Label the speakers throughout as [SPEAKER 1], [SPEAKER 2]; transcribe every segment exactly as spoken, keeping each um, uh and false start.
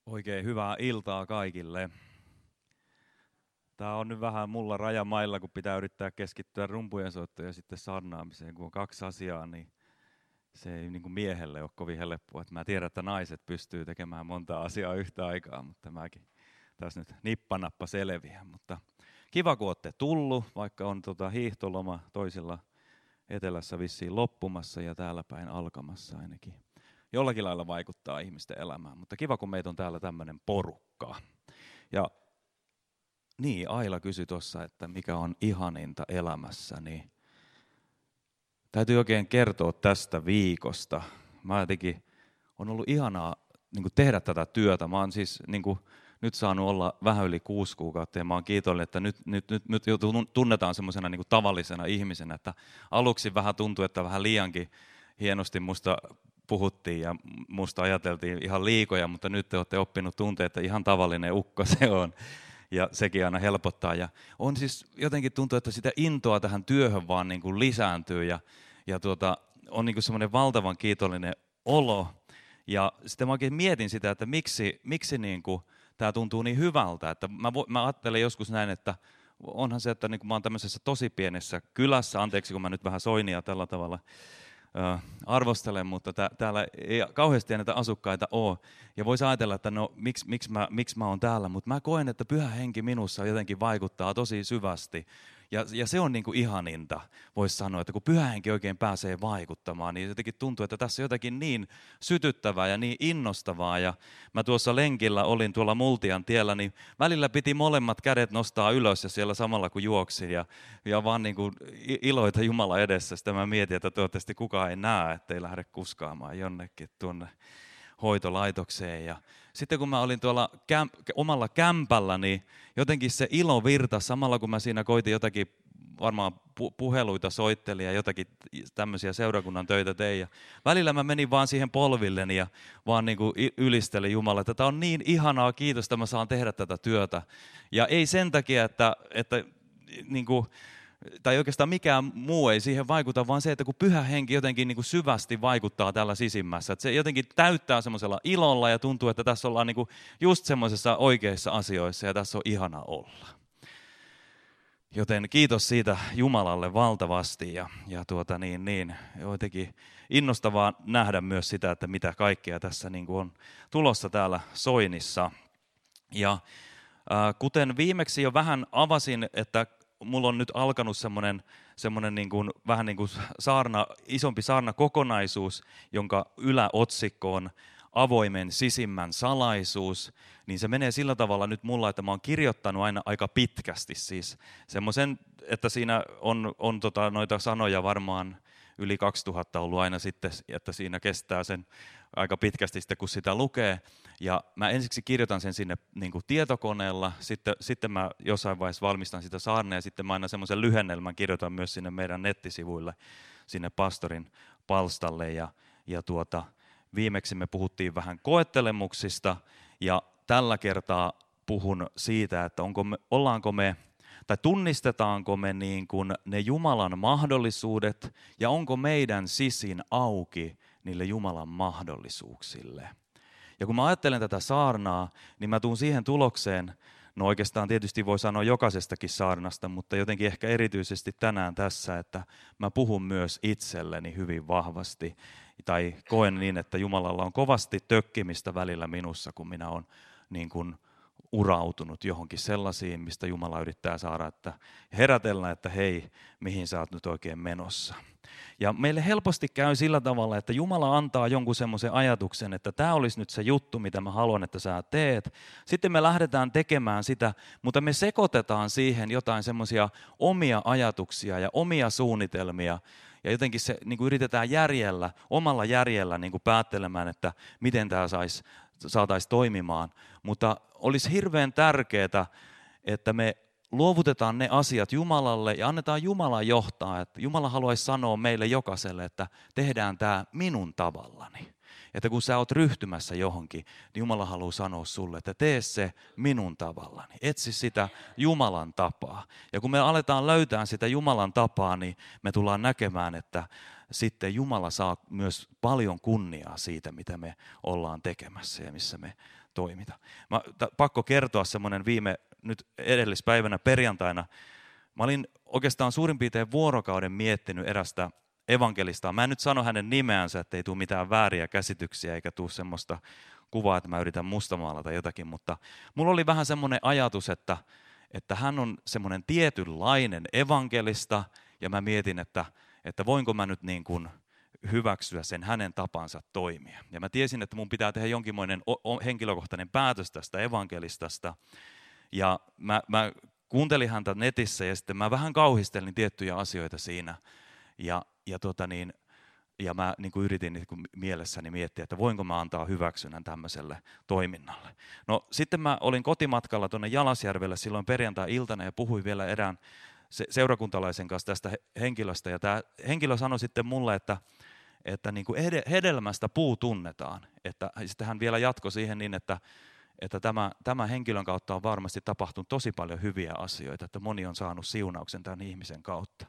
[SPEAKER 1] Oikein hyvää iltaa kaikille. Tämä on nyt vähän mulla rajamailla, kun pitää yrittää keskittyä rumpujen soittoon ja sitten saarnaamiseen. Kun on kaksi asiaa, niin se ei niin kuin miehelle ole kovin helppoa. Mä tiedän, että naiset pystyy tekemään monta asiaa yhtä aikaa, mutta mäkin tässä nyt nippanappa selviä. Mutta kiva, kun olette tullut, vaikka on tota hiihtoloma toisilla etelässä vissiin loppumassa ja täällä päin alkamassa ainakin. Jollakin lailla vaikuttaa ihmisten elämään, mutta kiva, kun meitä on täällä tämmöinen porukka. Ja niin, Aila kysyi tuossa, että mikä on ihaninta elämässä, niin täytyy oikein kertoa tästä viikosta. Mä jotenkin, on ollut ihanaa niin kuin tehdä tätä työtä. Mä oon siis niin kuin, nyt saanut olla vähän yli kuusi kuukautta ja mä oon kiitollinen, että nyt, nyt, nyt, nyt tunnetaan semmoisena niin kuin tavallisena ihmisenä, että aluksi vähän tuntui, että vähän liiankin hienosti musta puhuttiin ja musta ajateltiin ihan liikoja, mutta nyt te olette oppinut tuntea, että ihan tavallinen ukko se on. Ja sekin aina helpottaa. Ja on siis jotenkin tuntuu, että sitä intoa tähän työhön vaan niin kuin lisääntyy ja, ja tuota, on niin kuin semmoinen valtavan kiitollinen olo. Ja sitten mä oikein mietin sitä, että miksi, miksi niin kuin tämä tuntuu niin hyvältä. Että mä, vo, mä ajattelen joskus näin, että onhan se, että niin kuin mä oon tämmöisessä tosi pienessä kylässä, anteeksi kun mä nyt vähän soinia tällä tavalla arvostelen, mutta tää, täällä ei kauheasti näitä asukkaita ole. Ja voisi ajatella, että no miksi, miksi, mä, miksi mä oon täällä, mutta mä koen, että Pyhä Henki minussa jotenkin vaikuttaa tosi syvästi. Ja, ja se on niin kuin ihaninta, voisi sanoa, että kun Pyhä Henki oikein pääsee vaikuttamaan, niin jotenkin tuntuu, että tässä on jotakin niin sytyttävää ja niin innostavaa. Ja mä tuossa lenkillä olin tuolla Multian tiellä, niin välillä piti molemmat kädet nostaa ylös ja siellä samalla kun juoksin. Ja, ja vaan niin kuin iloita Jumala edessä. Sitten mä mietin, että toivottavasti kukaan ei näe, ettei lähde kuskaamaan jonnekin tuonne hoitolaitokseen. Ja sitten kun mä olin tuolla kämp- omalla kämpällä, niin jotenkin se ilo virtasi samalla kun mä siinä koitin jotakin varmaan pu- puheluita soittelin ja jotakin tämmöisiä seurakunnan töitä tein. Ja välillä mä menin vaan siihen polvilleni ja vaan niin kuin ylistelin Jumala, että tämä on niin ihanaa, kiitos, että mä saan tehdä tätä työtä. Ja ei sen takia, että, että niin kuin, tai oikeastaan mikään muu ei siihen vaikuta, vaan se, että kun Pyhä Henki jotenkin niin kuin syvästi vaikuttaa täällä sisimmässä, että se jotenkin täyttää semmoisella ilolla ja tuntuu, että tässä ollaan niin kuin just semmoisissa oikeissa asioissa ja tässä on ihana olla. Joten kiitos siitä Jumalalle valtavasti ja, ja tuota niin, niin, jotenkin innostavaa nähdä myös sitä, että mitä kaikkea tässä niin kuin on tulossa täällä Soinissa. Ja äh, kuten viimeksi jo vähän avasin, että mulla on nyt alkanut semmoinen, semmoinen niin kuin, vähän niin kuin saarna, isompi saarnakokonaisuus, jonka yläotsikko on avoimen sisimmän salaisuus, niin se menee sillä tavalla nyt mulla, että mä oon kirjoittanut aina aika pitkästi siis semmoisen, että siinä on, on tota noita sanoja varmaan yli kaksituhatta ollut aina sitten, että siinä kestää sen aika pitkästi sitten, kun sitä lukee. Ja mä ensiksi kirjoitan sen sinne niin kuin tietokoneella, sitten, sitten mä jossain vaiheessa valmistan sitä saarnaa ja sitten mä aina semmoisen lyhennelmän kirjoitan myös sinne meidän nettisivuille, sinne pastorin palstalle. Ja, ja tuota, viimeksi me puhuttiin vähän koettelemuksista ja tällä kertaa puhun siitä, että onko me, ollaanko me tai tunnistetaanko me niin kuin ne Jumalan mahdollisuudet ja onko meidän sisin auki niille Jumalan mahdollisuuksille. Ja kun mä ajattelen tätä saarnaa, niin mä tuun siihen tulokseen, no oikeastaan tietysti voi sanoa jokaisestakin saarnasta, mutta jotenkin ehkä erityisesti tänään tässä, että mä puhun myös itselleni hyvin vahvasti. Tai koen niin, että Jumalalla on kovasti tökkimistä välillä minussa, kun minä olen niin kuin urautunut johonkin sellaisiin, mistä Jumala yrittää saada, että herätellä, että hei, mihin sä oot nyt oikein menossa. Ja meille helposti käy sillä tavalla, että Jumala antaa jonkun semmoisen ajatuksen, että tämä olisi nyt se juttu, mitä mä haluan, että sä teet. Sitten me lähdetään tekemään sitä, mutta me sekoitetaan siihen jotain semmoisia omia ajatuksia ja omia suunnitelmia. Ja jotenkin se niin kuin yritetään järjellä, omalla järjellä niin kuin päättelemään, että miten tämä sais, saataisiin toimimaan. Mutta olisi hirveän tärkeää, että me luovutetaan ne asiat Jumalalle ja annetaan Jumala johtaa. Että Jumala haluaisi sanoa meille jokaiselle, että tehdään tämä minun tavallani. että kun sä oot ryhtymässä johonkin, niin Jumala haluaa sanoa sulle, että tee se minun tavallani. Etsi sitä Jumalan tapaa. Ja kun me aletaan löytää sitä Jumalan tapaa, niin me tullaan näkemään, että sitten Jumala saa myös paljon kunniaa siitä, mitä me ollaan tekemässä ja missä me toimitaan. Mä, t- pakko kertoa semmoinen viime, nyt edellispäivänä perjantaina, mä olin oikeastaan suurin piirtein vuorokauden miettinyt erästä evankelistaa. Mä en nyt sano hänen nimeänsä, ettei tule mitään vääriä käsityksiä eikä tule semmoista kuvaa, että mä yritän mustamaalata jotakin, mutta mulla oli vähän semmoinen ajatus, että, että hän on semmoinen tietynlainen evankelista ja mä mietin, että, että voinko mä nyt niin kuin hyväksyä sen hänen tapansa toimia. Ja mä tiesin, että mun pitää tehdä jonkinmoinen henkilökohtainen päätös tästä evankelistasta ja mä, mä kuuntelin häntä netissä ja sitten mä vähän kauhistelin tiettyjä asioita siinä. Ja, ja, tota niin, ja mä niin kuin yritin niin kuin mielessäni miettiä, että voinko mä antaa hyväksynnän tämmöiselle toiminnalle. No sitten mä olin kotimatkalla tuonne Jalasjärvelle silloin perjantai-iltana ja puhuin vielä erään seurakuntalaisen kanssa tästä henkilöstä. Ja tämä henkilö sanoi sitten mulle, että, että niin kuin hedelmästä puu tunnetaan. Että sitten hän vielä jatkoi siihen niin, että, että tämä, tämän henkilön kautta on varmasti tapahtunut tosi paljon hyviä asioita, että moni on saanut siunauksen tämän ihmisen kautta.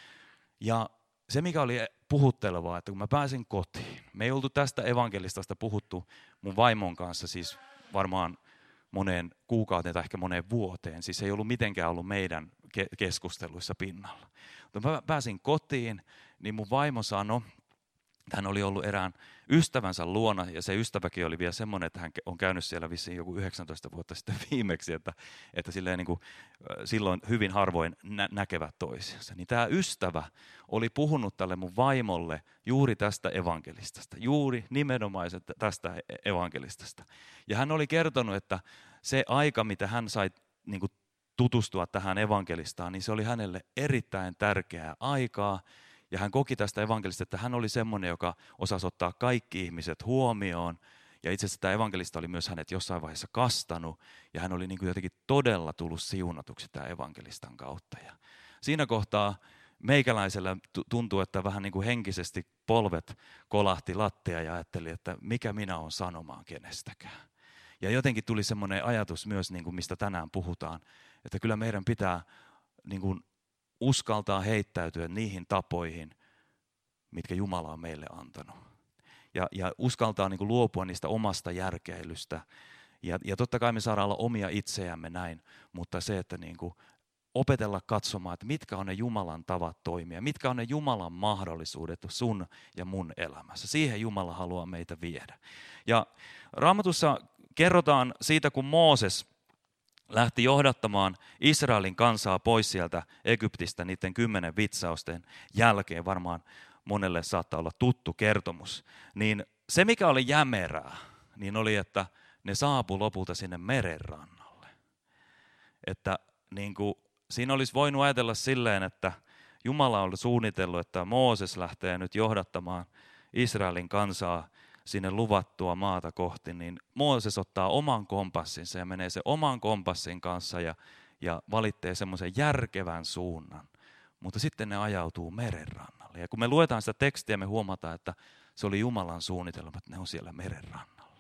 [SPEAKER 1] Ja se, mikä oli puhuttelevaa, että kun mä pääsin kotiin, me ei oltu tästä evankelistasta puhuttu mun vaimon kanssa siis varmaan moneen kuukauteen tai ehkä moneen vuoteen. Siis ei ollut mitenkään ollut meidän keskusteluissa pinnalla. Mutta mä pääsin kotiin, niin mun vaimo sanoi, hän oli ollut erään ystävänsä luona, ja se ystäväkin oli vielä semmoinen, että hän on käynyt siellä vissiin joku yhdeksäntoista vuotta sitten viimeksi, että, että silleen niin kuin, silloin hyvin harvoin nä- näkevät toisiansa. Niin tämä ystävä oli puhunut tälle mun vaimolle juuri tästä evankelistasta, juuri nimenomaan tästä evankelistasta. Ja hän oli kertonut, että se aika, mitä hän sai niin kuin tutustua tähän evankelistaan, niin se oli hänelle erittäin tärkeää aikaa. Ja hän koki tästä evankelista, että hän oli semmoinen, joka osasi ottaa kaikki ihmiset huomioon. Ja itse asiassa tämä evankelista oli myös hänet jossain vaiheessa kastanut. Ja hän oli niin kuin jotenkin todella tullut siunatuksi tämän evankelistan kautta. Ja siinä kohtaa meikäläisellä tuntui, että vähän niin kuin henkisesti polvet kolahti lattia ja ajatteli, että mikä minä olen sanomaan kenestäkään. Ja jotenkin tuli semmoinen ajatus myös, niin kuin mistä tänään puhutaan, että kyllä meidän pitää niin kuin uskaltaa heittäytyä niihin tapoihin, mitkä Jumala on meille antanut. Ja, ja uskaltaa niin kuin luopua niistä omasta järkeilystä. Ja, ja totta kai me saadaan olla omia itseämme näin, mutta se, että niin kuin opetella katsomaan, että mitkä on ne Jumalan tavat toimia, mitkä on ne Jumalan mahdollisuudet sun ja mun elämässä. Siihen Jumala haluaa meitä viedä. Ja Raamatussa kerrotaan siitä, kun Mooses lähti johdattamaan Israelin kansaa pois sieltä Egyptistä niiden kymmenen vitsausten jälkeen, varmaan monelle saattaa olla tuttu kertomus, niin se mikä oli jämerää, niin oli, että ne saapui lopulta sinne merenrannalle. Että niin kuin, siinä olisi voinut ajatella silleen, että Jumala oli suunnitellut, että Mooses lähtee nyt johdattamaan Israelin kansaa sinne luvattua maata kohti, niin Mooses ottaa oman kompassinsa ja menee se oman kompassin kanssa ja, ja valitsee semmoisen järkevän suunnan. Mutta sitten ne ajautuu merenrannalle. Ja kun me luetaan sitä tekstiä, me huomataan, että se oli Jumalan suunnitelma, että ne on siellä merenrannalla.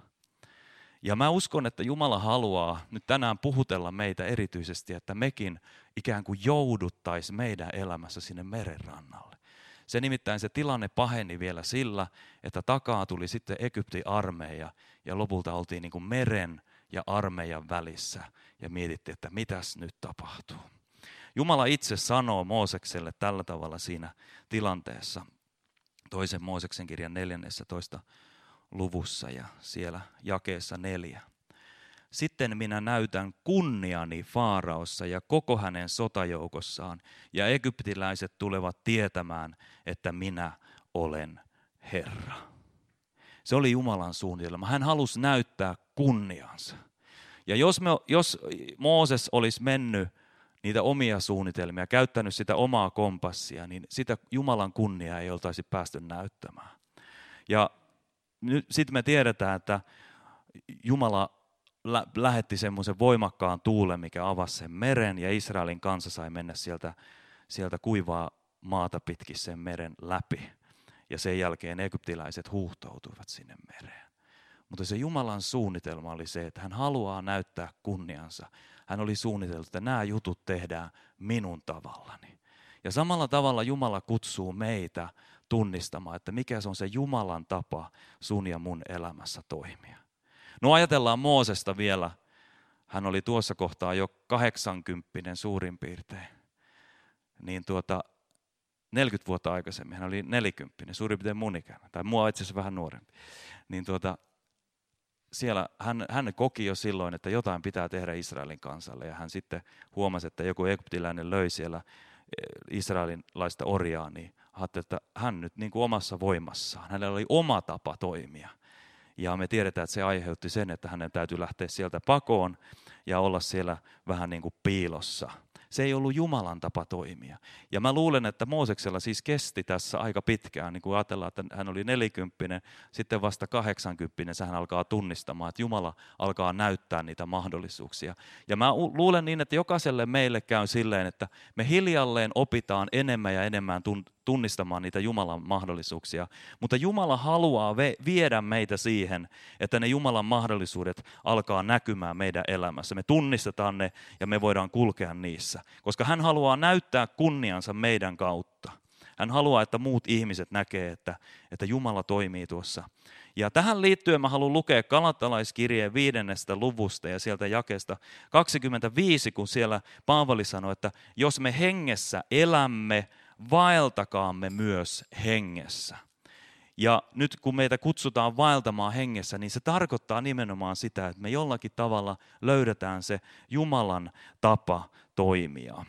[SPEAKER 1] Ja mä uskon, että Jumala haluaa nyt tänään puhutella meitä erityisesti, että mekin ikään kuin jouduttaisiin meidän elämässä sinne merenrannalle. Se nimittäin se tilanne paheni vielä sillä, että takaa tuli sitten Egyptin armeija ja lopulta oltiin niin kuin meren ja armeijan välissä ja mietittiin, että mitäs nyt tapahtuu. Jumala itse sanoo Moosekselle tällä tavalla siinä tilanteessa, toisen Mooseksen kirjan neljännessä toista luvussa ja siellä jakeessa neljä. Sitten minä näytän kunniani Faaraossa ja koko hänen sotajoukossaan, ja egyptiläiset tulevat tietämään, että minä olen Herra. Se oli Jumalan suunnitelma. Hän halusi näyttää kunniansa. Ja jos, me, jos Mooses olisi mennyt niitä omia suunnitelmia, käyttänyt sitä omaa kompassia, niin sitä Jumalan kunniaa ei oltaisi päästy näyttämään. Ja nyt sitten me tiedetään, että Jumala lä- lähetti semmoisen voimakkaan tuulen, mikä avasi sen meren, ja Israelin kansa sai mennä sieltä, sieltä kuivaa maata pitkin sen meren läpi. Ja sen jälkeen egyptiläiset huuhtoutuivat sinne mereen. Mutta se Jumalan suunnitelma oli se, että hän haluaa näyttää kunniansa. Hän oli suunnitellut, että nämä jutut tehdään minun tavallani. Ja samalla tavalla Jumala kutsuu meitä tunnistamaan, että mikä se on se Jumalan tapa sun ja mun elämässä toimia. No ajatellaan Moosesta vielä. Hän oli tuossa kohtaa jo kahdeksankymppinen suurin piirtein. Niin tuota, neljäkymmentä vuotta aikaisemmin, hän oli nelikymppinen, suurin piirtein mun ikäinen, tai mua itse asiassa vähän nuorempi. Niin tuota, siellä hän, hän koki jo silloin, että jotain pitää tehdä Israelin kansalle. Ja hän sitten huomasi, että joku egyptiläinen löi siellä israelilaista orjaa, niin ajatteli, että hän nyt niin kuin omassa voimassaan. Hänellä oli oma tapa toimia. Ja me tiedetään, että se aiheutti sen, että hänen täytyy lähteä sieltä pakoon ja olla siellä vähän niin kuin piilossa. Se ei ollut Jumalan tapa toimia. Ja mä luulen, että Mooseksella siis kesti tässä aika pitkään, niin kuin ajatellaan, että hän oli nelikymppinen, sitten vasta kahdeksankymppinen, hän alkaa tunnistamaan, että Jumala alkaa näyttää niitä mahdollisuuksia. Ja mä luulen niin, että jokaiselle meille käy silleen, että me hiljalleen opitaan enemmän ja enemmän tunnistamaan niitä Jumalan mahdollisuuksia, mutta Jumala haluaa viedä meitä siihen, että ne Jumalan mahdollisuudet alkaa näkymään meidän elämässä. Me tunnistetaan ne ja me voidaan kulkea niissä, koska hän haluaa näyttää kunniansa meidän kautta. Hän haluaa, että muut ihmiset näkee, että, että Jumala toimii tuossa. Ja tähän liittyen mä haluan lukea Galatalaiskirjeen viidennestä luvusta ja sieltä jakeesta kaksikymmentäviisi, kun siellä Paavali sanoi, että jos me hengessä elämme, vaeltakaamme myös hengessä. Ja nyt kun meitä kutsutaan vaeltamaan hengessä, niin se tarkoittaa nimenomaan sitä, että me jollakin tavalla löydetään se Jumalan tapa toimia.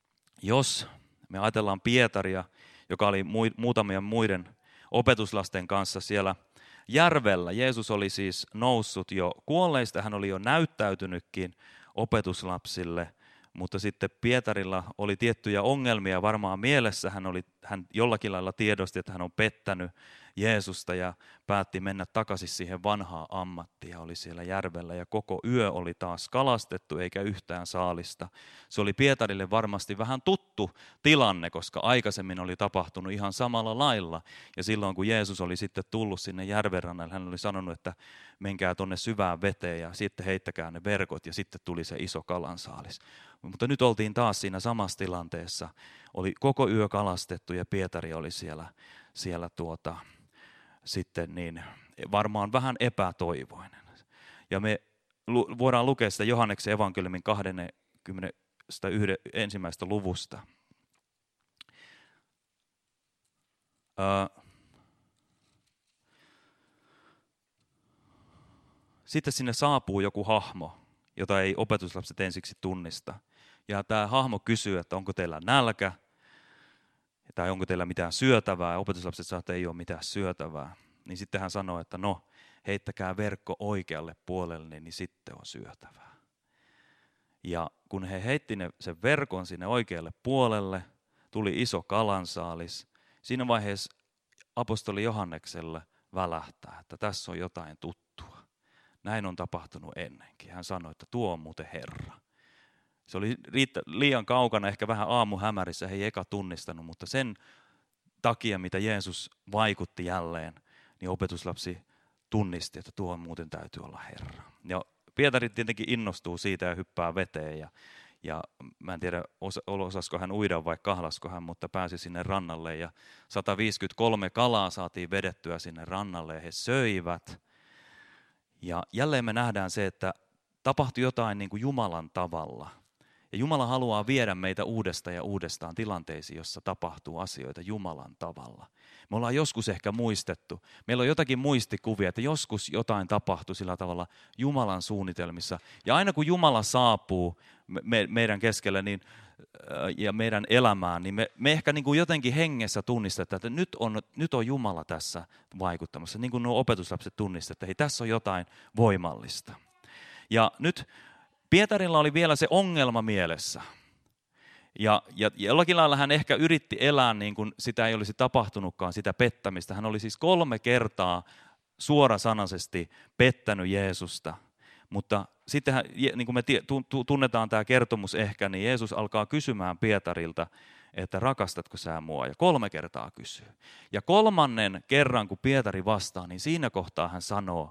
[SPEAKER 1] Jos me ajatellaan Pietaria, joka oli muutamien muiden opetuslasten kanssa siellä järvellä. Jeesus oli siis noussut jo kuolleista, hän oli jo näyttäytynytkin opetuslapsille. Mutta sitten Pietarilla oli tiettyjä ongelmia varmaan mielessä. Hän, oli, hän jollakin lailla tiedosti, että hän on pettänyt Jeesusta ja päätti mennä takaisin siihen vanhaan ammattiin. Ja oli siellä järvellä ja koko yö oli taas kalastettu eikä yhtään saalista. Se oli Pietarille varmasti vähän tuttu tilanne, koska aikaisemmin oli tapahtunut ihan samalla lailla. Ja silloin kun Jeesus oli sitten tullut sinne järvenrannalle, hän oli sanonut, että menkää tuonne syvään veteen ja sitten heittäkää ne verkot ja sitten tuli se iso kalansaalis. Mutta nyt oltiin taas siinä samassa tilanteessa. Oli koko yö kalastettu ja Pietari oli siellä, siellä tuota, sitten niin, varmaan vähän epätoivoinen. Ja me voidaan lukea sitä Johanneksen evankeliumin kaksikymmentäyksi luvusta. Sitten sinne saapuu joku hahmo, jota ei opetuslapset ensiksi tunnista. Ja tämä hahmo kysyy, että onko teillä nälkä, tai onko teillä mitään syötävää. Ja opetuslapset sanoo, että ei ole mitään syötävää. Niin sitten hän sanoo, että no, heittäkää verkko oikealle puolelle, niin sitten on syötävää. Ja kun he heitti ne, sen verkon sinne oikealle puolelle, tuli iso kalansaalis. Siinä vaiheessa apostoli Johannekselle välähtää, että tässä on jotain tuttua. Näin on tapahtunut ennenkin. Hän sanoi, että tuo on muuten Herra. Se oli riittä, liian kaukana, ehkä vähän aamuhämärissä, he ei eka tunnistanut, mutta sen takia, mitä Jeesus vaikutti jälleen, niin opetuslapsi tunnisti, että tuo muuten täytyy olla Herra. Ja Pietari tietenkin innostuu siitä ja hyppää veteen. Ja, ja mä en tiedä, osasko hän uida vai kahlasko hän, mutta pääsi sinne rannalle. Ja sata viisikymmentäkolme kalaa saatiin vedettyä sinne rannalle ja he söivät. Ja jälleen me nähdään se, että tapahtui jotain niin kuin Jumalan tavalla. Ja Jumala haluaa viedä meitä uudestaan ja uudestaan tilanteisiin, jossa tapahtuu asioita Jumalan tavalla. Me ollaan joskus ehkä muistettu, meillä on jotakin muistikuvia, että joskus jotain tapahtui sillä tavalla Jumalan suunnitelmissa. Ja aina kun Jumala saapuu me, meidän keskelle niin, ja meidän elämään, niin me, me ehkä niin kuin jotenkin hengessä tunnistetaan, että nyt on, nyt on Jumala tässä vaikuttamassa. Niin kuin nuo opetuslapset tunnistavat, että hei, tässä on jotain voimallista. Ja nyt Pietarilla oli vielä se ongelma mielessä. Ja, ja jollakin lailla hän ehkä yritti elää niin kuin sitä ei olisi tapahtunutkaan, sitä pettämistä. Hän oli siis kolme kertaa suorasanaisesti pettänyt Jeesusta. Mutta sitten niin kuin me tunnetaan tämä kertomus ehkä, niin Jeesus alkaa kysymään Pietarilta, että rakastatko sä mua? Ja kolme kertaa kysyy. Ja kolmannen kerran, kun Pietari vastaa, niin siinä kohtaa hän sanoo,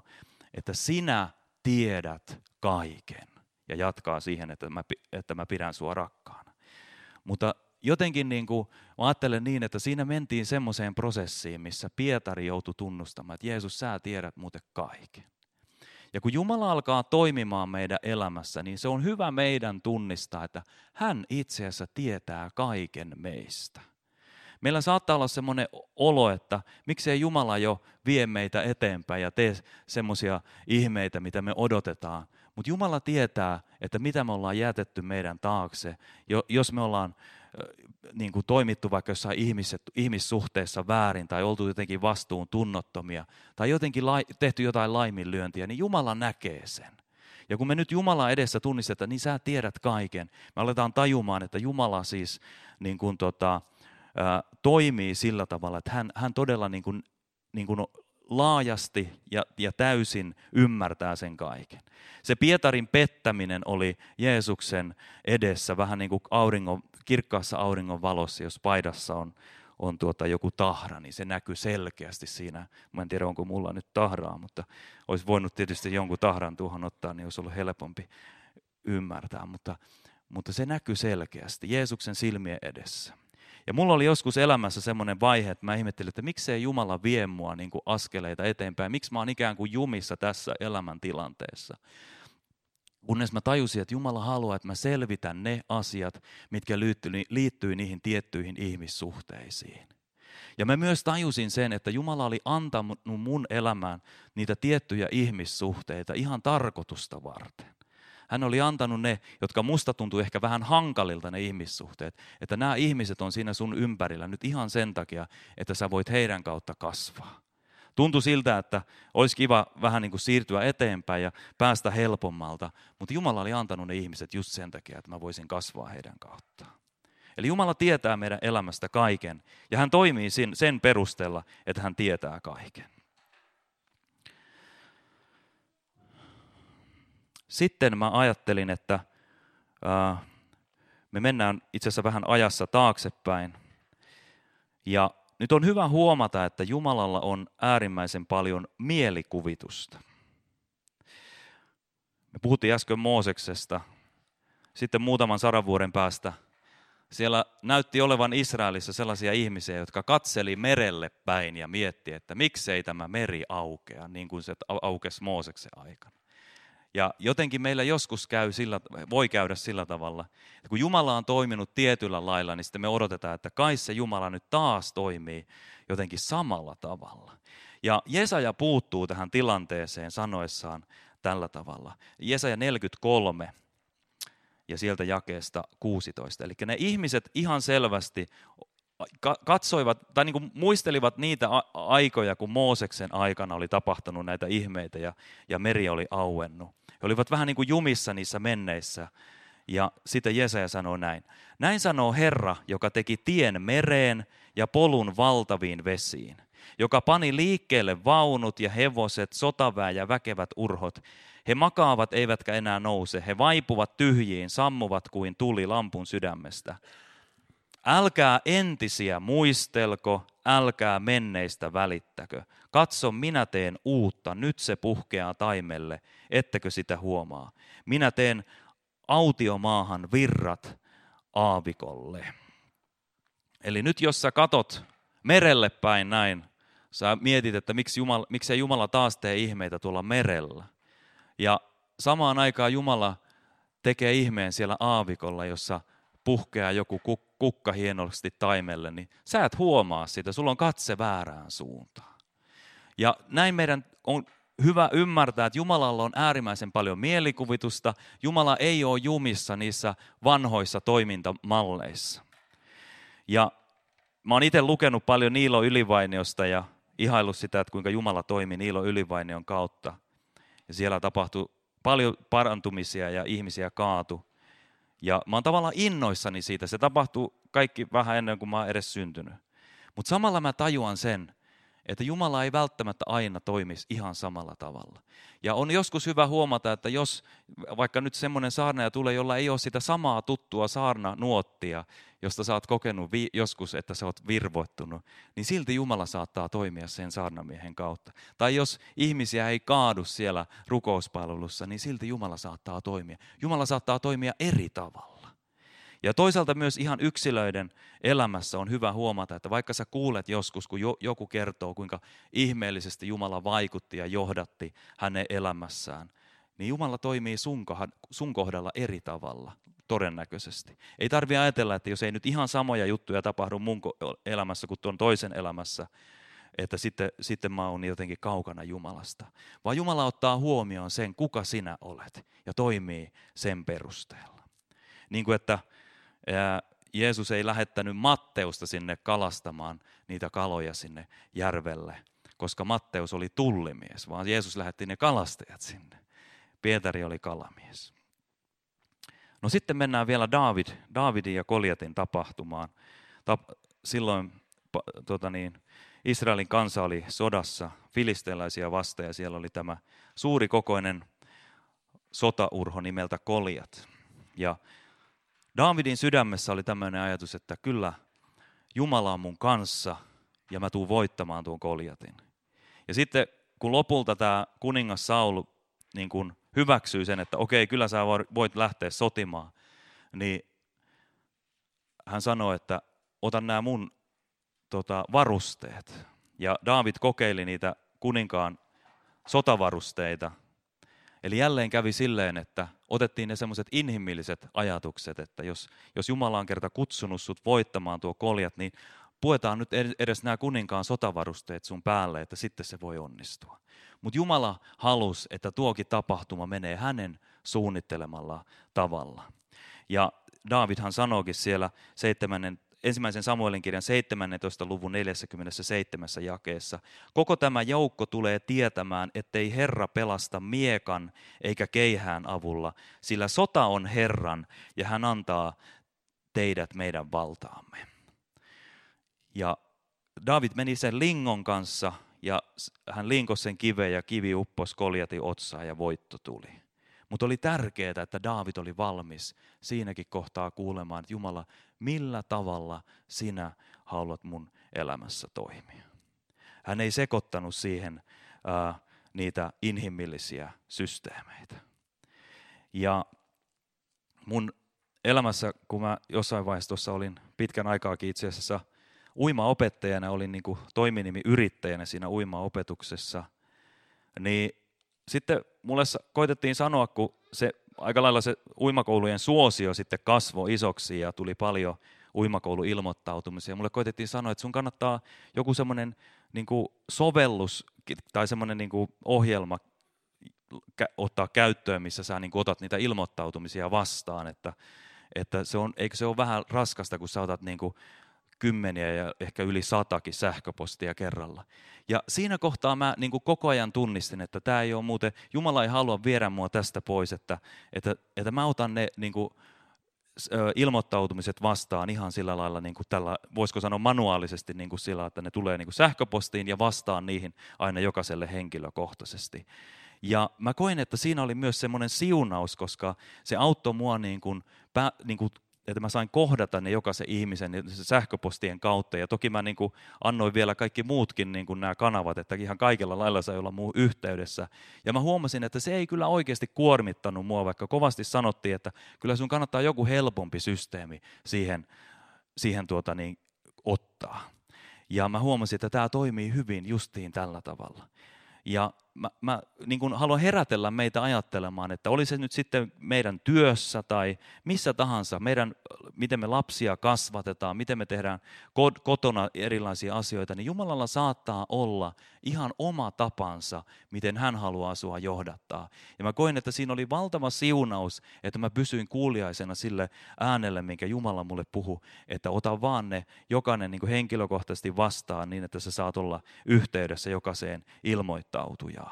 [SPEAKER 1] että sinä tiedät kaiken. Ja jatkaa siihen, että mä, että mä pidän sua rakkaana. Mutta jotenkin niin kuin, mä ajattelen niin, että siinä mentiin semmoiseen prosessiin, missä Pietari joutui tunnustamaan, että Jeesus, sä tiedät muuten kaiken. Ja kun Jumala alkaa toimimaan meidän elämässä, niin se on hyvä meidän tunnistaa, että hän itse asiassa tietää kaiken meistä. Meillä saattaa olla semmoinen olo, että miksei Jumala jo vie meitä eteenpäin ja tee semmoisia ihmeitä, mitä me odotetaan. Mutta Jumala tietää, että mitä me ollaan jätetty meidän taakse, jos me ollaan niin kuin toimittu vaikka jossain ihmiset, ihmissuhteessa väärin tai oltu jotenkin vastuun tunnottomia tai jotenkin lai, tehty jotain laiminlyöntiä, niin Jumala näkee sen. Ja kun me nyt Jumala edessä tunnistetaan, niin sä tiedät kaiken. Me aletaan tajumaan, että Jumala siis niin kuin tota, ää, toimii sillä tavalla, että hän, hän todella niin kuin, niin kuin laajasti ja, ja täysin ymmärtää sen kaiken. Se Pietarin pettäminen oli Jeesuksen edessä vähän niin kuin auringon, kirkkaassa auringon valossa, jos paidassa on, on tuota joku tahra, niin se näkyy selkeästi siinä. Mä en tiedä, onko mulla nyt tahraa, mutta olisi voinut tietysti jonkun tahran tuohon ottaa, niin olisi ollut helpompi ymmärtää, mutta, mutta se näkyy selkeästi Jeesuksen silmien edessä. Ja mulla oli joskus elämässä semmoinen vaihe, että mä ihmettelin, että miksei Jumala vie mua niin kuin askeleita eteenpäin, miksi mä oon ikään kuin jumissa tässä elämäntilanteessa. Kunnes mä tajusin, että Jumala haluaa, että mä selvitän ne asiat, mitkä liittyy, liittyy niihin tiettyihin ihmissuhteisiin. Ja mä myös tajusin sen, että Jumala oli antanut mun elämään niitä tiettyjä ihmissuhteita ihan tarkoitusta varten. Hän oli antanut ne, jotka musta tuntui ehkä vähän hankalilta ne ihmissuhteet, että nämä ihmiset on siinä sun ympärillä nyt ihan sen takia, että sä voit heidän kautta kasvaa. Tuntui siltä, että olisi kiva vähän niin kuin siirtyä eteenpäin ja päästä helpommalta, mutta Jumala oli antanut ne ihmiset just sen takia, että mä voisin kasvaa heidän kauttaan. Eli Jumala tietää meidän elämästä kaiken ja hän toimii sen perusteella, että hän tietää kaiken. Sitten mä ajattelin, että ää, me mennään itse asiassa vähän ajassa taaksepäin. Ja nyt on hyvä huomata, että Jumalalla on äärimmäisen paljon mielikuvitusta. Me puhuttiin äsken Mooseksesta. Sitten muutaman sadan vuoden päästä siellä näytti olevan Israelissa sellaisia ihmisiä, jotka katseli merelle päin ja mietti, että miksei tämä meri aukea, niin kuin se aukesi Mooseksen aikana. Ja jotenkin meillä joskus käy sillä, voi käydä sillä tavalla, että kun Jumala on toiminut tietyllä lailla, niin sitten me odotetaan, että kai se Jumala nyt taas toimii jotenkin samalla tavalla. Ja Jesaja puuttuu tähän tilanteeseen sanoessaan tällä tavalla. Jesaja neljäkymmentäkolme ja sieltä jakeesta kuusitoista. Eli ne ihmiset ihan selvästi katsoivat tai niin kuin muistelivat niitä aikoja, kun Mooseksen aikana oli tapahtunut näitä ihmeitä ja, ja meri oli auennut. He olivat vähän niin kuin jumissa niissä menneissä. Ja sitten Jesaja sanoo näin. Näin sanoo Herra, joka teki tien mereen ja polun valtaviin vesiin, joka pani liikkeelle vaunut ja hevoset, sotaväe ja väkevät urhot. He makaavat eivätkä enää nouse, he vaipuvat tyhjiin, sammuvat kuin tuli lampun sydämestä. Älkää entisiä muistelko, älkää menneistä välittäkö. Katso, minä teen uutta, nyt se puhkeaa taimelle, ettekö sitä huomaa. Minä teen autiomaahan virrat aavikolle. Eli nyt jos sä katot merelle päin näin, sä mietit, että miksi Jumala, miksei Jumala taas tee ihmeitä tuolla merellä. Ja samaan aikaan Jumala tekee ihmeen siellä aavikolla, jossa puhkeaa joku kukka hienosti taimelle, niin sä et huomaa sitä, sulla on katse väärään suuntaan. Ja näin meidän on hyvä ymmärtää, että Jumalalla on äärimmäisen paljon mielikuvitusta. Jumala ei ole jumissa niissä vanhoissa toimintamalleissa. Ja mä oon itse lukenut paljon Niilo Ylivainiosta ja ihaillut sitä, että kuinka Jumala toimi Niilo Ylivainion kautta. Ja siellä tapahtui paljon parantumisia ja ihmisiä kaatu. Ja mä oon tavallaan innoissani siitä. Se tapahtuu kaikki vähän ennen kuin mä oon edes syntynyt. Mutta samalla mä tajuan sen, että Jumala ei välttämättä aina toimisi ihan samalla tavalla. Ja on joskus hyvä huomata, että jos vaikka nyt semmoinen saarnaaja tulee, jolla ei ole sitä samaa tuttua saarnanuottia, josta sä oot kokenut vi- joskus, että sä oot virvoittunut, niin silti Jumala saattaa toimia sen saarnamiehen kautta. Tai jos ihmisiä ei kaadu siellä rukouspalvelussa, niin silti Jumala saattaa toimia. Jumala saattaa toimia eri tavalla. Ja toisaalta myös ihan yksilöiden elämässä on hyvä huomata, että vaikka sä kuulet joskus, kun joku kertoo, kuinka ihmeellisesti Jumala vaikutti ja johdatti hänen elämässään, niin Jumala toimii sun, sun kohdalla eri tavalla, todennäköisesti. Ei tarvitse ajatella, että jos ei nyt ihan samoja juttuja tapahdu mun elämässä kuin tuon toisen elämässä, että sitten, sitten mä oon jotenkin kaukana Jumalasta. Vaan Jumala ottaa huomioon sen, kuka sinä olet, ja toimii sen perusteella. Niin kuin että Jeesus ei lähettänyt Matteusta sinne kalastamaan niitä kaloja sinne järvelle, koska Matteus oli tullimies, vaan Jeesus lähetti ne kalastajat sinne. Pietari oli kalamies. No sitten mennään vielä Daavid, Daavidin ja Goljatin tapahtumaan. Silloin tota niin, Israelin kansa oli sodassa filistealaisia vastaan ja siellä oli tämä suurikokoinen sotaurho nimeltä Goljat. Ja Daavidin sydämessä oli tämmöinen ajatus, että kyllä Jumala on mun kanssa ja mä tuun voittamaan tuon Goljatin. Ja sitten kun lopulta tämä kuningas Saul niin kun hyväksyy sen, että okei, kyllä sä voit lähteä sotimaan, niin hän sanoi, että otan nämä mun tota, varusteet. Ja Daavid kokeili niitä kuninkaan sotavarusteita. Eli jälleen kävi silleen, että otettiin ne semmoiset inhimilliset ajatukset, että jos, jos Jumala on kerta kutsunut sut voittamaan tuo Goljat, niin puetaan nyt edes nämä kuninkaan sotavarusteet sun päälle, että sitten se voi onnistua. Mutta Jumala halusi, että tuokin tapahtuma menee hänen suunnittelemalla tavalla. Ja Daavidhan sanoikin siellä seitsemännen, ensimmäisen Samuelin kirjan seitsemäntoista luvun neljäskymmenesseitsemäs jakeessa. Koko tämä joukko tulee tietämään, ettei Herra pelasta miekan eikä keihään avulla, sillä sota on Herran ja hän antaa teidät meidän valtaamme. Ja Daavid meni sen lingon kanssa ja hän linkosi sen kiveen ja kivi upposi Goljatin otsaan ja voitto tuli. Mutta oli tärkeää, että Daavid oli valmis siinäkin kohtaa kuulemaan, että Jumala, millä tavalla sinä haluat mun elämässä toimia. Hän ei sekoittanut siihen ää, niitä inhimillisiä systeemeitä. Ja mun elämässä, kun mä jossain vaiheessa tuossa olin pitkän aikaakin itse asiassa uimaopettajana, olin niin kuin toiminimiyrittäjänä siinä uimaopetuksessa, niin sitten mulle koitettiin sanoa, kun se aika lailla se uimakoulujen suosio sitten kasvoi isoksi ja tuli paljon uimakouluilmoittautumisia. Mulle koitettiin sanoa, että sun kannattaa joku semmoinen niin kuin sovellus tai semmoinen niin kuin ohjelma ottaa käyttöön, missä sä niin kuin otat niitä ilmoittautumisia vastaan. Että, että se on, eikö se ole vähän raskasta, kun sä otat niin kuin kymmeniä ja ehkä yli satakin sähköpostia kerralla. Ja siinä kohtaa mä niin kuin koko ajan tunnistin, että tämä ei ole muuten, Jumala ei halua viedä mua tästä pois, että, että, että mä otan ne niin kuin, ilmoittautumiset vastaan ihan sillä lailla, niin kuin tällä, voisiko sanoa manuaalisesti niin kuin sillä, että ne tulee niin kuin sähköpostiin ja vastaan niihin aina jokaiselle henkilökohtaisesti. Ja mä koin, että siinä oli myös semmoinen siunaus, koska se auttoi mua niin kuin, niin kuin että mä sain kohdata ne jokaisen ihmisen sähköpostien kautta. Ja toki mä niin kuin annoin vielä kaikki muutkin niin kuin nämä kanavat, että ihan kaikilla lailla sai olla muu yhteydessä. Ja mä huomasin, että se ei kyllä oikeasti kuormittanut mua, vaikka kovasti sanottiin, että kyllä sun kannattaa joku helpompi systeemi siihen, siihen tuota niin, ottaa. Ja mä huomasin, että tämä toimii hyvin justiin tällä tavalla. Ja mä, mä niin kuin haluan herätellä meitä ajattelemaan, että oli se nyt sitten meidän työssä tai missä tahansa, meidän, miten me lapsia kasvatetaan, miten me tehdään kotona erilaisia asioita, niin Jumalalla saattaa olla ihan oma tapansa, miten hän haluaa sua johdattaa. Ja mä koin, että siinä oli valtava siunaus, että mä pysyin kuuliaisena sille äänelle, minkä Jumala mulle puhui, että ota vaan ne jokainen niin kuin henkilökohtaisesti vastaan niin, että sä saat olla yhteydessä jokaiseen ilmoittautujaan.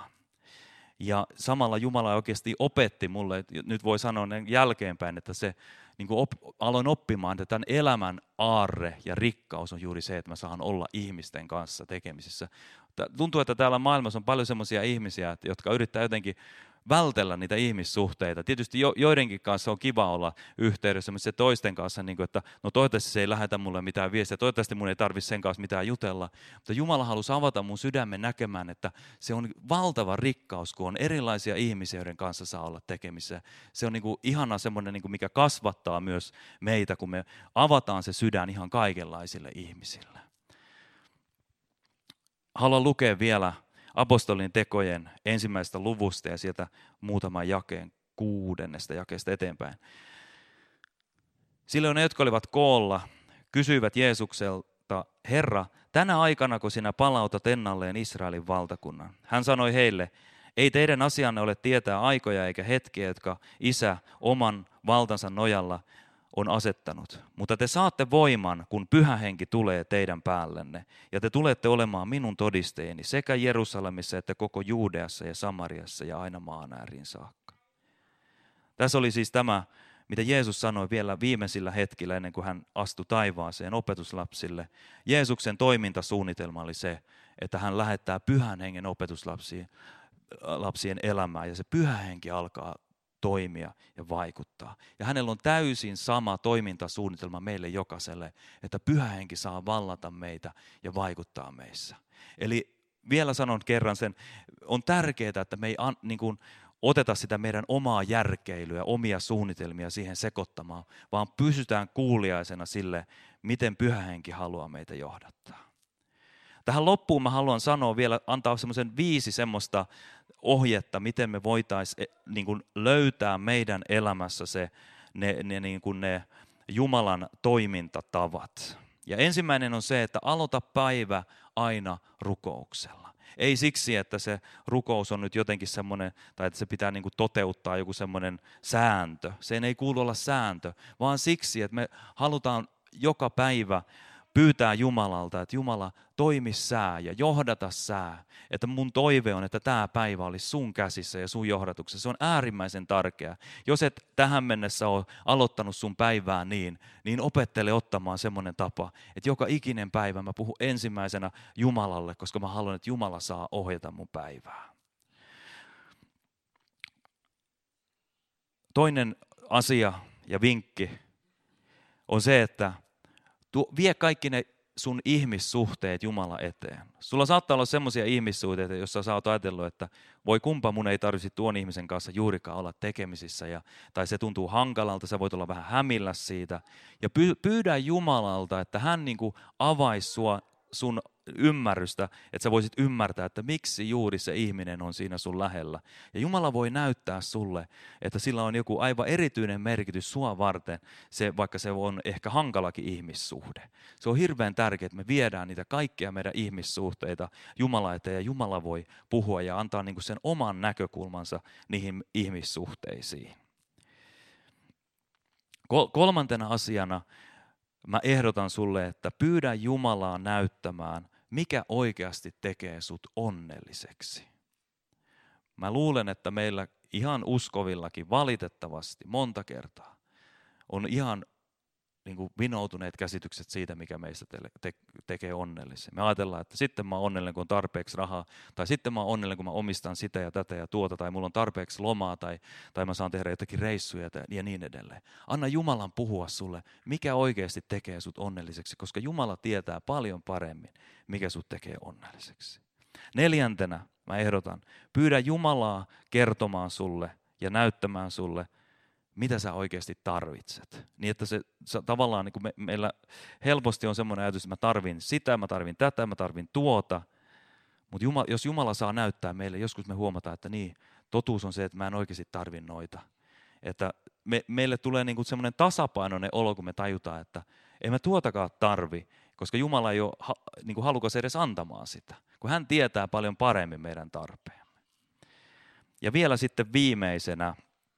[SPEAKER 1] Ja samalla Jumala oikeasti opetti mulle, että nyt voi sanoa jälkeenpäin, että se, niin kuin op, aloin oppimaan, että tämän elämän aarre ja rikkaus on juuri se, että mä saan olla ihmisten kanssa tekemisissä. Tuntuu, että täällä maailmassa on paljon semmoisia ihmisiä, jotka yrittää jotenkin vältellä niitä ihmissuhteita. Tietysti jo, joidenkin kanssa on kiva olla yhteydessä, mutta se toisten kanssa, niin kuin, että no toivottavasti se ei lähetä mulle mitään viestiä, toivottavasti mun ei tarvitse sen kanssa mitään jutella. Mutta Jumala halusi avata mun sydämen näkemään, että se on valtava rikkaus, kun on erilaisia ihmisiä, joiden kanssa saa olla tekemissä. Se on niin kuin ihana semmoinen, niin kuin mikä kasvattaa myös meitä, kun me avataan se sydän ihan kaikenlaisille ihmisille. Haluan lukea vielä apostolin tekojen ensimmäisestä luvusta ja sieltä muutaman jakeen kuudennesta jakeesta eteenpäin. Silloin ne, jotka olivat koolla, kysyivät Jeesukselta, Herra, tänä aikana kun sinä palautat ennalleen Israelin valtakunnan. Hän sanoi heille, ei teidän asianne ole tietää aikoja eikä hetkiä, jotka Isä oman valtansa nojalla on asettanut. Mutta te saatte voiman, kun Pyhä Henki tulee teidän päällenne, ja te tulette olemaan minun todisteeni sekä Jerusalemissa että koko Juudeassa ja Samariassa ja aina maan ääriin saakka. Tässä oli siis tämä, mitä Jeesus sanoi vielä viimeisillä hetkillä ennen kuin hän astui taivaaseen opetuslapsille. Jeesuksen toimintasuunnitelma oli se, että hän lähettää Pyhän Hengen opetuslapsien lapsien elämään ja se Pyhä Henki alkaa toimia ja vaikuttaa. Ja hänellä on täysin sama toimintasuunnitelma meille jokaiselle, että Pyhä Henki saa vallata meitä ja vaikuttaa meissä. Eli vielä sanon kerran sen, on tärkeää, että me ei an, niin kuin, oteta sitä meidän omaa järkeilyä, omia suunnitelmia siihen sekoittamaan, vaan pysytään kuuliaisena sille, miten Pyhä Henki haluaa meitä johdattaa. Tähän loppuun mä haluan sanoa vielä, antaa semmoisen viisi semmoista ohjetta, miten me voitaisiin niin kuin löytää meidän elämässä se, ne, ne, niin kuin ne Jumalan toimintatavat. Ja ensimmäinen on se, että aloita päivä aina rukouksella. Ei siksi, että se rukous on nyt jotenkin semmoinen, tai että se pitää niin kuin toteuttaa joku semmoinen sääntö. Sen ei kuulu olla sääntö, vaan siksi, että me halutaan joka päivä pyytää Jumalalta, että Jumala toimi sää ja johdata sää. Että mun toive on, että tämä päivä olisi sun käsissä ja sun johdatuksessa. Se on äärimmäisen tärkeää. Jos et tähän mennessä ole aloittanut sun päivää niin, niin opettele ottamaan semmoinen tapa, että joka ikinen päivä mä puhun ensimmäisenä Jumalalle, koska mä haluan, että Jumala saa ohjata mun päivää. Toinen asia ja vinkki on se, että Tuo, vie kaikki ne sun ihmissuhteet Jumala eteen. Sulla saattaa olla semmoisia ihmissuhteita, joissa sä oot ajatellut, että voi kumpa mun ei tarvitse tuon ihmisen kanssa juurikaan olla tekemisissä. Ja, tai se tuntuu hankalalta, sä voit olla vähän hämillä siitä. Ja py, pyydä Jumalalta, että hän niin kuin avaisi sua, sun ymmärrystä, että sä voisit ymmärtää, että miksi juuri se ihminen on siinä sun lähellä. Ja Jumala voi näyttää sulle, että sillä on joku aivan erityinen merkitys sua varten, se, vaikka se on ehkä hankalakin ihmissuhde. Se on hirveän tärkeää, että me viedään niitä kaikkia meidän ihmissuhteita Jumala eteen, ja Jumala voi puhua ja antaa niinku sen oman näkökulmansa niihin ihmissuhteisiin. Kolmantena asiana mä ehdotan sulle, että pyydä Jumalaa näyttämään, mikä oikeasti tekee sut onnelliseksi. Mä luulen, että meillä ihan uskovillakin valitettavasti monta kertaa on ihan niin kuin vinoutuneet käsitykset siitä, mikä meistä te- te- tekee onnellisia. Me ajatellaan, että sitten mä oon onnellinen, kun on tarpeeksi rahaa, tai sitten mä oon onnellinen, kun mä omistan sitä ja tätä ja tuota, tai mulla on tarpeeksi lomaa, tai, tai mä saan tehdä jotakin reissuja ja niin edelleen. Anna Jumalan puhua sulle, mikä oikeasti tekee sut onnelliseksi, koska Jumala tietää paljon paremmin, mikä sut tekee onnelliseksi. Neljäntenä mä ehdotan, pyydä Jumalaa kertomaan sulle ja näyttämään sulle, mitä sä oikeasti tarvitset. Niin että se, se tavallaan niin kuin me, meillä helposti on semmoinen ajatus, että mä tarvin sitä, mä tarvin tätä, mä tarvin tuota. Mutta Jumala, jos Jumala saa näyttää meille, joskus me huomataan, että niin, totuus on se, että mä en oikeasti tarvi noita. Että me, meille tulee niin kuin semmoinen tasapainoinen olo, kun me tajutaan, että ei mä tuotakaan tarvi, koska Jumala ei ole ha, niin kuin halukas edes antamaan sitä, kun hän tietää paljon paremmin meidän tarpeemme. Ja vielä sitten viimeisenä,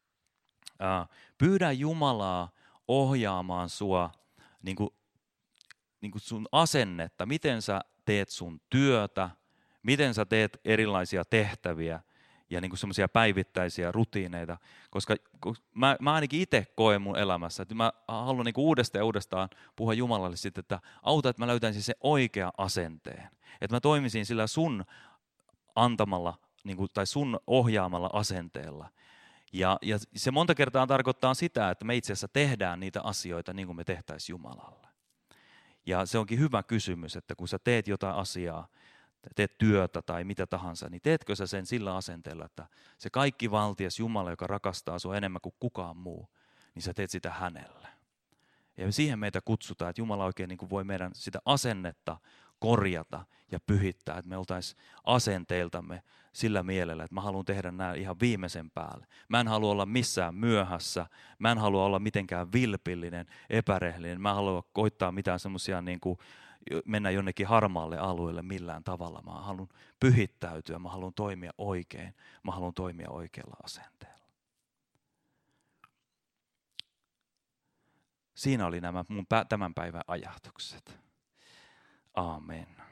[SPEAKER 1] pyydä Jumalaa ohjaamaan sua niin kuin, niin kuin sun asennetta, miten sä teet sun työtä, miten sä teet erilaisia tehtäviä ja niin kuin semmoisia päivittäisiä rutiineita, koska mä, mä ainakin itse koen mun elämässä, että mä haluan niin kuin uudestaan ja uudestaan puhua Jumalalle sitten, että auta, että mä löytäisin sen oikean asenteen, että mä toimisin sillä sun antamalla niin kuin, tai sun ohjaamalla asenteella. Ja, ja se monta kertaa tarkoittaa sitä, että me itse asiassa tehdään niitä asioita niin kuin me tehtäisiin Jumalalle. Ja se onkin hyvä kysymys, että kun sä teet jotain asiaa, teet työtä tai mitä tahansa, niin teetkö sä sen sillä asenteella, että se kaikki valtias Jumala, joka rakastaa sua enemmän kuin kukaan muu, niin sä teet sitä hänelle. Ja siihen meitä kutsutaan, että Jumala oikein niin kuin voi meidän sitä asennetta korjata ja pyhittää, että me oltaisiin asenteiltamme sillä mielellä, että mä haluan tehdä nämä ihan viimeisen päälle. Mä en halua olla missään myöhässä, mä en halua olla mitenkään vilpillinen, epärehellinen, mä en halua koittaa mitään semmoisia niin kuin mennä jonnekin harmaalle alueelle millään tavalla. Mä haluan pyhittäytyä, mä haluan toimia oikein, mä haluan toimia oikealla asenteella. Siinä oli nämä mun tämän päivän ajatukset. Aamen.